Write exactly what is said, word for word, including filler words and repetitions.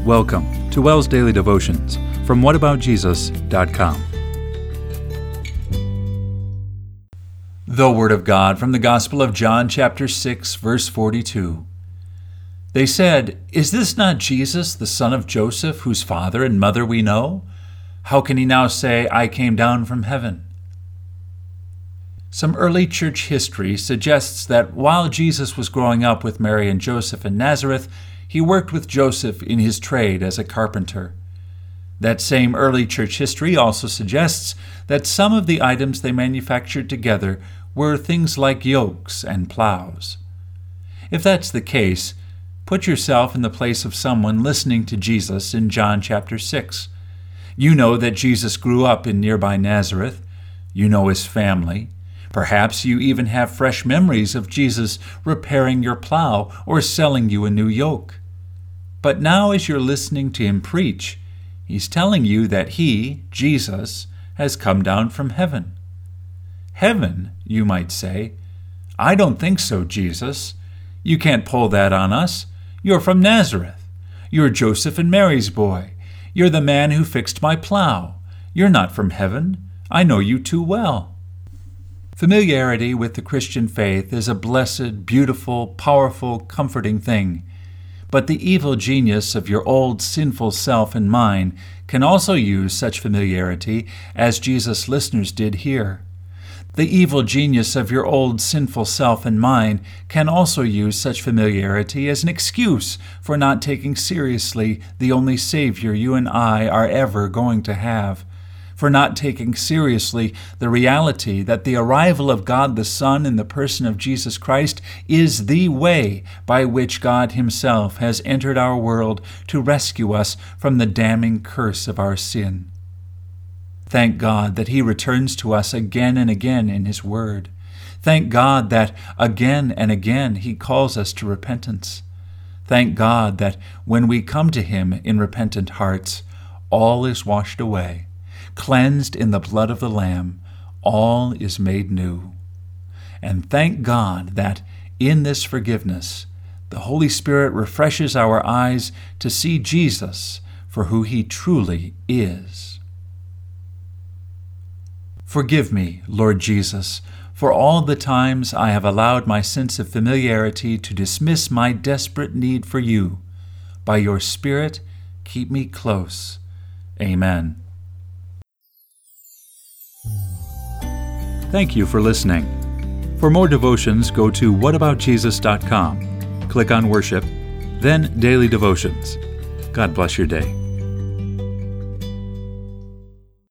Welcome to WELS Daily Devotions from what about jesus dot com. The Word of God from the Gospel of John, chapter six, verse forty-two. They said, "Is this not Jesus, the son of Joseph, whose father and mother we know? How can he now say, 'I came down from heaven'?" Some early church history suggests that while Jesus was growing up with Mary and Joseph in Nazareth, he worked with Joseph in his trade as a carpenter. That same early church history also suggests that some of the items they manufactured together were things like yokes and plows. If that's the case, put yourself in the place of someone listening to Jesus in John chapter six. You know that Jesus grew up in nearby Nazareth. You know his family. Perhaps you even have fresh memories of Jesus repairing your plow or selling you a new yoke. But now as you're listening to him preach, he's telling you that he, Jesus, has come down from heaven. Heaven, you might say. I don't think so, Jesus. You can't pull that on us. You're from Nazareth. You're Joseph and Mary's boy. You're the man who fixed my plow. You're not from heaven. I know you too well. Familiarity with the Christian faith is a blessed, beautiful, powerful, comforting thing. But the evil genius of your old sinful self and mine can also use such familiarity as Jesus' listeners did here. The evil genius of your old sinful self and mine can also use such familiarity as an excuse for not taking seriously the only Savior you and I are ever going to have, for not taking seriously the reality that the arrival of God the Son in the person of Jesus Christ is the way by which God himself has entered our world to rescue us from the damning curse of our sin. Thank God that he returns to us again and again in his word. Thank God that again and again he calls us to repentance. Thank God that when we come to him in repentant hearts, all is washed away. Cleansed in the blood of the Lamb, all is made new. And thank God that in this forgiveness, the Holy Spirit refreshes our eyes to see Jesus for who he truly is. Forgive me, Lord Jesus, for all the times I have allowed my sense of familiarity to dismiss my desperate need for you. By your Spirit, keep me close. Amen. Thank you for listening. For more devotions, go to what about jesus dot com. Click on Worship, then Daily Devotions. God bless your day.